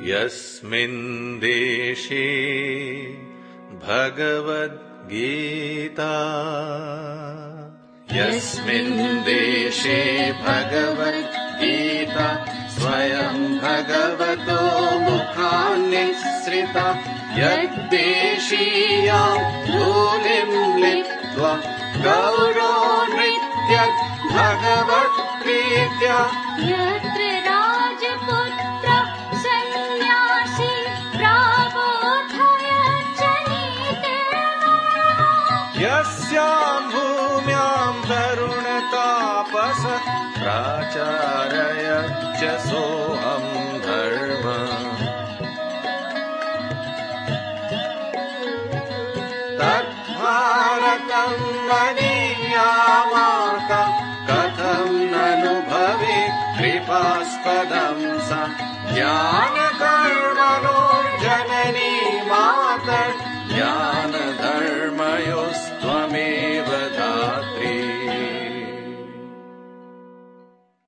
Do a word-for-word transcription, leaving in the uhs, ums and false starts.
यस्मिन् देशे भगवद्गीता यस्मिन् देशे भगवद्गीता स्वयं भगवतो मुखान्निःसृता यद्देशीयां धूलिं लिप्त्वा गौरो नृत्यत् भगवत्प्रीत्या यत्र राजपुत्रः सन्न्यासी प्राबोधयच्च नीतिर्मम यस्यां भूम्यां तरुणतापस प्राचारयच्च सोऽहं धर्म तद्भारतं मदीयामाता कथं ननु भवेत् कृपास्पदं सा ज्ञानकर्मणो जननी मातर्